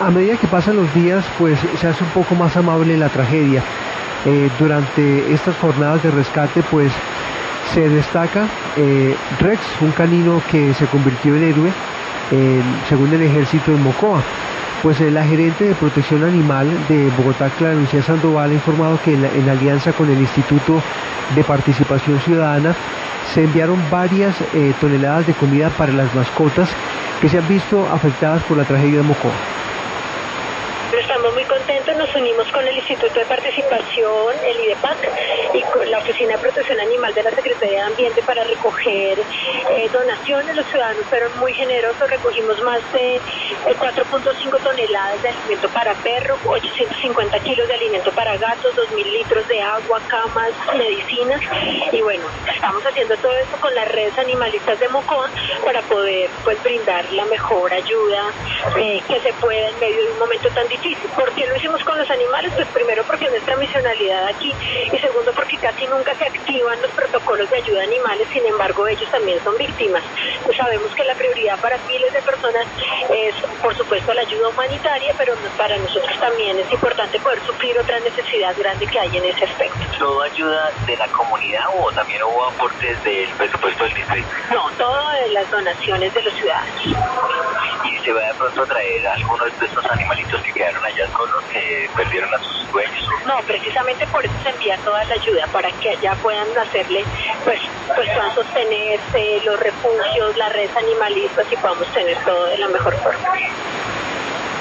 A medida que pasan los días, pues se hace un poco más amable la tragedia. Durante estas jornadas de rescate, pues se destaca Rex, un canino que se convirtió en héroe, según el ejército en Mocoa. Pues la gerente de protección animal de Bogotá, Clara Lucía Sandoval, ha informado que en alianza con el Instituto de Participación Ciudadana se enviaron varias toneladas de comida para las mascotas que se han visto afectadas por la tragedia de Mocoa. Estamos muy contentos, nos unimos con el Instituto de Participación, el IDEPAC, y con la Oficina de Protección Animal de la Secretaría de Ambiente para recoger donaciones. Los ciudadanos fueron muy generosos, recogimos más de 4.5 toneladas de alimento para perros, 850 kilos de alimento para gatos, 2.000 litros de agua, camas, medicinas, y bueno, estamos haciendo todo esto con las redes animalistas de Mocoa para poder pues brindar la mejor ayuda que se pueda en medio de un momento tan difícil. ¿Por qué lo hicimos con los animales? Pues primero porque es nuestra misionalidad aquí, y segundo porque casi nunca se activan los protocolos de ayuda a animales, sin embargo ellos también son víctimas. Pues sabemos que la prioridad para miles de personas es por supuesto la ayuda humanitaria, pero para nosotros también es importante poder suplir otra necesidad grande que hay en ese aspecto. ¿Todo ayuda de la comunidad o también hubo aportes del presupuesto del distrito? No, todo de las donaciones de los ciudadanos. ¿Y se va de pronto a traer algunos de estos animalitos que quedaron allá solos, que perdieron a sus dueños? No, precisamente por eso se envía toda la ayuda, para que allá puedan hacerle, pues puedan sostenerse los refugios, las redes animalistas, y podamos tener todo de la mejor forma.